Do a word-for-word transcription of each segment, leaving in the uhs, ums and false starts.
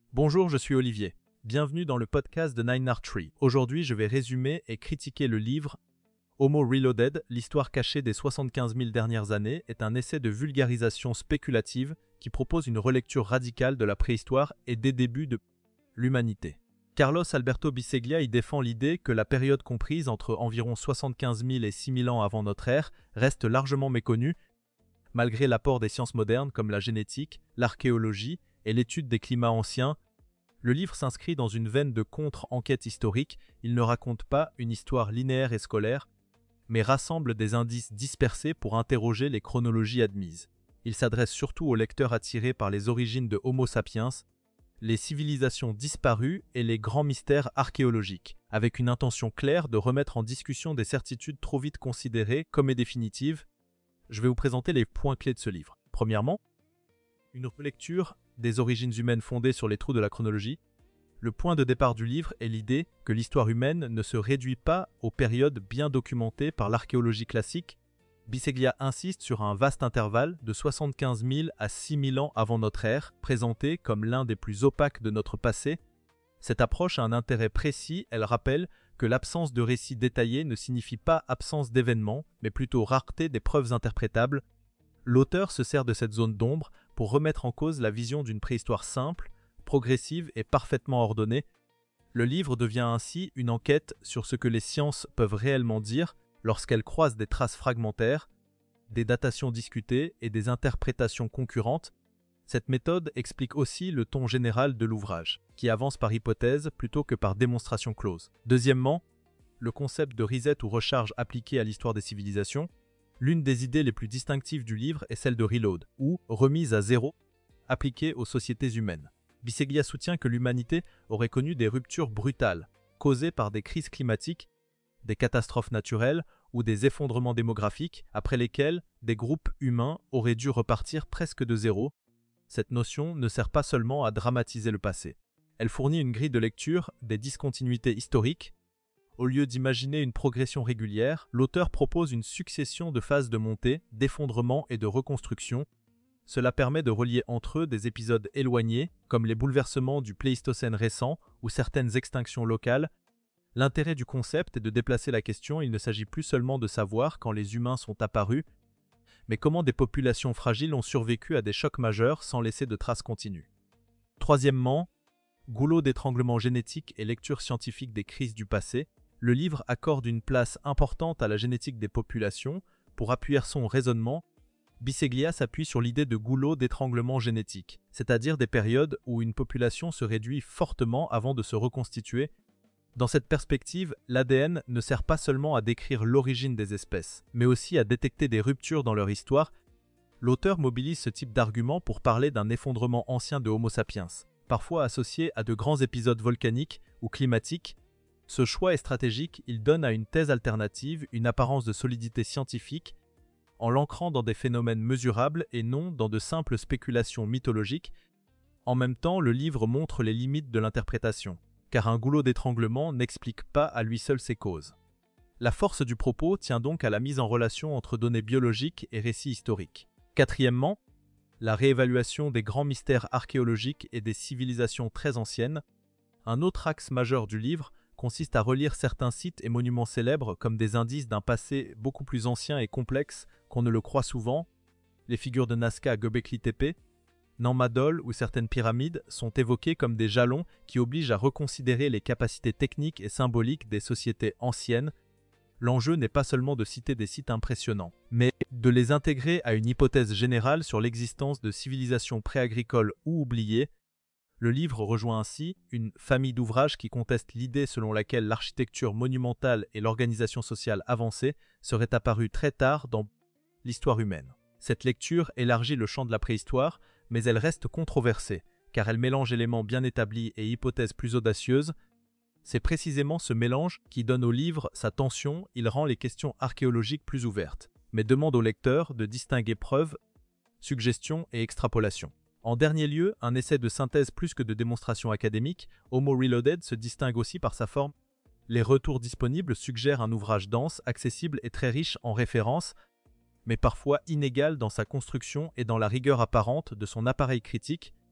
Bonjour, je suis Olivier. Bienvenue dans le podcast de Nine Art Tree. Aujourd'hui, je vais résumer et critiquer le livre Homo Reloaded, l'histoire cachée des soixante-quinze mille dernières années est un essai de vulgarisation spéculative qui propose une relecture radicale de la préhistoire et des débuts de l'humanité. Carlos Alberto Bisceglia y défend l'idée que la période comprise entre environ soixante-quinze mille et six mille ans avant notre ère reste largement méconnue, malgré l'apport des sciences modernes comme la génétique, l'archéologie et l'étude des climats anciens. Le livre s'inscrit dans une veine de contre-enquête historique. Il ne raconte pas une histoire linéaire et scolaire, mais rassemble des indices dispersés pour interroger les chronologies admises. Il s'adresse surtout aux lecteurs attirés par les origines de Homo sapiens, les civilisations disparues et les grands mystères archéologiques, avec une intention claire de remettre en discussion des certitudes trop vite considérées comme définitives. Je vais vous présenter les points clés de ce livre. Premièrement, une relecture des origines humaines fondées sur les trous de la chronologie. Le point de départ du livre est l'idée que l'histoire humaine ne se réduit pas aux périodes bien documentées par l'archéologie classique. Bisceglia insiste sur un vaste intervalle de soixante-quinze mille à six mille ans avant notre ère, présenté comme l'un des plus opaques de notre passé. Cette approche a un intérêt précis, elle rappelle que l'absence de récits détaillés ne signifie pas absence d'événements, mais plutôt rareté des preuves interprétables. L'auteur se sert de cette zone d'ombre pour remettre en cause la vision d'une préhistoire simple, progressive et parfaitement ordonnée. Le livre devient ainsi une enquête sur ce que les sciences peuvent réellement dire lorsqu'elles croisent des traces fragmentaires, des datations discutées et des interprétations concurrentes. Cette méthode explique aussi le ton général de l'ouvrage, qui avance par hypothèse plutôt que par démonstration close. Deuxièmement, le concept de reset ou recharge appliqué à l'histoire des civilisations. L'une des idées les plus distinctives du livre est celle de reload, ou remise à zéro, appliquée aux sociétés humaines. Bisceglia soutient que l'humanité aurait connu des ruptures brutales, causées par des crises climatiques, des catastrophes naturelles ou des effondrements démographiques, après lesquels des groupes humains auraient dû repartir presque de zéro. Cette notion ne sert pas seulement à dramatiser le passé. Elle fournit une grille de lecture des discontinuités historiques. Au lieu d'imaginer une progression régulière, l'auteur propose une succession de phases de montée, d'effondrement et de reconstruction. Cela permet de relier entre eux des épisodes éloignés, comme les bouleversements du Pléistocène récent ou certaines extinctions locales. L'intérêt du concept est de déplacer la question. Il ne s'agit plus seulement de savoir quand les humains sont apparus, mais comment des populations fragiles ont survécu à des chocs majeurs sans laisser de traces continues. Troisièmement, goulot d'étranglement génétique et lecture scientifique des crises du passé. Le livre accorde une place importante à la génétique des populations. Pour appuyer son raisonnement, Bisceglia s'appuie sur l'idée de goulot d'étranglement génétique, c'est-à-dire des périodes où une population se réduit fortement avant de se reconstituer. Dans cette perspective, l'A D N ne sert pas seulement à décrire l'origine des espèces, mais aussi à détecter des ruptures dans leur histoire. L'auteur mobilise ce type d'argument pour parler d'un effondrement ancien de Homo sapiens, parfois associé à de grands épisodes volcaniques ou climatiques. Ce choix est stratégique, il donne à une thèse alternative une apparence de solidité scientifique en l'ancrant dans des phénomènes mesurables et non dans de simples spéculations mythologiques. En même temps, le livre montre les limites de l'interprétation, car un goulot d'étranglement n'explique pas à lui seul ses causes. La force du propos tient donc à la mise en relation entre données biologiques et récits historiques. Quatrièmement, la réévaluation des grands mystères archéologiques et des civilisations très anciennes. Un autre axe majeur du livre consiste à relire certains sites et monuments célèbres comme des indices d'un passé beaucoup plus ancien et complexe qu'on ne le croit souvent. Les figures de Nazca à Göbekli Tepe, Nammadol ou certaines pyramides sont évoquées comme des jalons qui obligent à reconsidérer les capacités techniques et symboliques des sociétés anciennes. L'enjeu n'est pas seulement de citer des sites impressionnants, mais de les intégrer à une hypothèse générale sur l'existence de civilisations préagricoles ou oubliées. Le livre rejoint ainsi une famille d'ouvrages qui contestent l'idée selon laquelle l'architecture monumentale et l'organisation sociale avancée seraient apparues très tard dans l'histoire humaine. Cette lecture élargit le champ de la préhistoire, mais elle reste controversée, car elle mélange éléments bien établis et hypothèses plus audacieuses. C'est précisément ce mélange qui donne au livre sa tension. Il rend les questions archéologiques plus ouvertes, mais demande au lecteur de distinguer preuves, suggestions et extrapolations. En dernier lieu, un essai de synthèse plus que de démonstration académique, Homo Reloaded se distingue aussi par sa forme. Les retours disponibles suggèrent un ouvrage dense, accessible et très riche en références, mais parfois inégal dans sa construction et dans la rigueur apparente de son appareil critique.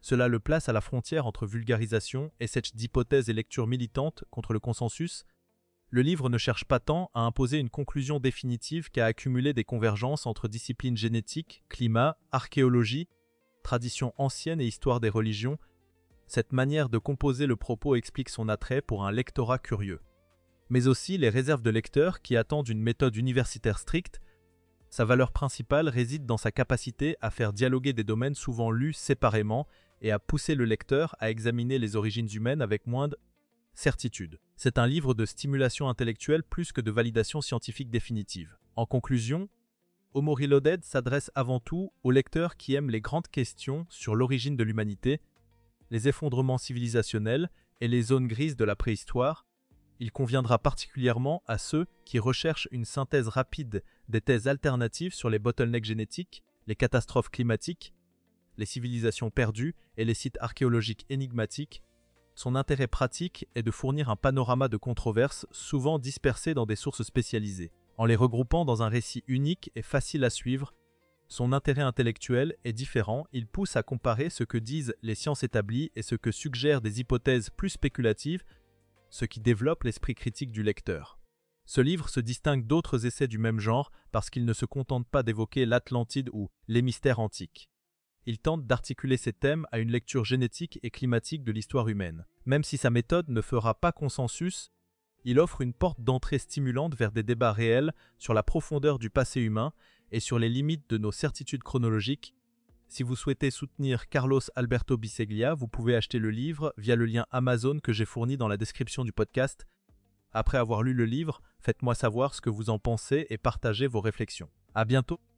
Cela le place à la frontière entre vulgarisation, essai d'hypothèses et lecture militante contre le consensus. Le livre ne cherche pas tant à imposer une conclusion définitive qu'à accumuler des convergences entre disciplines génétiques, climat, archéologie, traditions anciennes et histoire des religions. Cette manière de composer le propos explique son attrait pour un lectorat curieux. Mais aussi les réserves de lecteurs qui attendent une méthode universitaire stricte. Sa valeur principale réside dans sa capacité à faire dialoguer des domaines souvent lus séparément et à pousser le lecteur à examiner les origines humaines avec moins de certitude. C'est un livre de stimulation intellectuelle plus que de validation scientifique définitive. En conclusion, Homo Reloaded s'adresse avant tout aux lecteurs qui aiment les grandes questions sur l'origine de l'humanité, les effondrements civilisationnels et les zones grises de la préhistoire. Il conviendra particulièrement à ceux qui recherchent une synthèse rapide des thèses alternatives sur les bottlenecks génétiques, les catastrophes climatiques, les civilisations perdues et les sites archéologiques énigmatiques. Son intérêt pratique est de fournir un panorama de controverses souvent dispersées dans des sources spécialisées. En les regroupant dans un récit unique et facile à suivre, son intérêt intellectuel est différent. Il pousse à comparer ce que disent les sciences établies et ce que suggèrent des hypothèses plus spéculatives, ce qui développe l'esprit critique du lecteur. Ce livre se distingue d'autres essais du même genre parce qu'il ne se contente pas d'évoquer l'Atlantide ou les mystères antiques. Il tente d'articuler ces thèmes à une lecture génétique et climatique de l'histoire humaine. Même si sa méthode ne fera pas consensus, il offre une porte d'entrée stimulante vers des débats réels sur la profondeur du passé humain et sur les limites de nos certitudes chronologiques. Si vous souhaitez soutenir Carlos Alberto Biseglia, vous pouvez acheter le livre via le lien Amazon que j'ai fourni dans la description du podcast. Après avoir lu le livre, faites-moi savoir ce que vous en pensez et partagez vos réflexions. À bientôt!